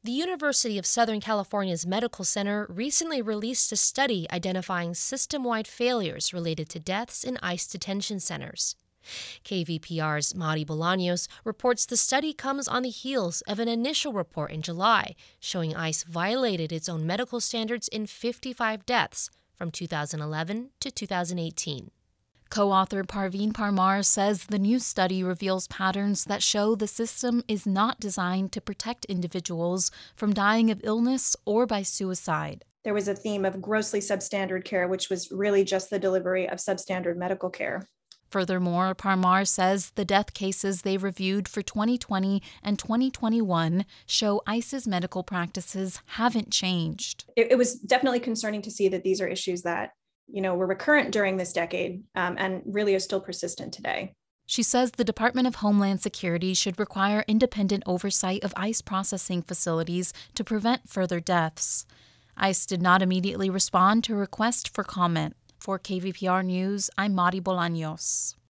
The University of Southern California's Medical Center recently released a study identifying system-wide failures related to deaths in ICE detention centers. KVPR's Mari Bolaños reports the study comes on the heels of an initial report in July showing ICE violated its own medical standards in 55 deaths from 2011 to 2018. Co-author Parveen Parmar says the new study reveals patterns that show the system is not designed to protect individuals from dying of illness or by suicide. There was a theme of grossly substandard care, which was really just the delivery of substandard medical care. Furthermore, Parmar says the death cases they reviewed for 2020 and 2021 show ICE's medical practices haven't changed. It was definitely concerning to see that these are issues that were recurrent during this decade and really are still persistent today. She says the Department of Homeland Security should require independent oversight of ICE processing facilities to prevent further deaths. ICE did not immediately respond to a request for comment. For KVPR News, I'm Mari Bolaños.